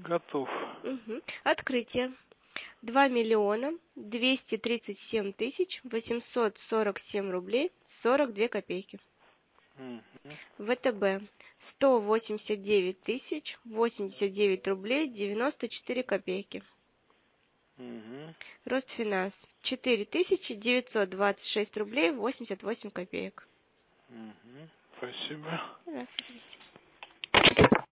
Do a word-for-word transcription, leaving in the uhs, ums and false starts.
Готов. Угу. Открытие. два миллиона двести тридцать семь тысяч восемьсот сорок семь рублей сорок две копейки. Угу. ВТБ. сто восемьдесят девять тысяч восемьдесят девять рублей девяносто четыре копейки. Угу. Росфинанс. четыре тысячи девятьсот двадцать шесть рублей восемьдесят восемь копеек. Угу. Спасибо. Здравствуйте.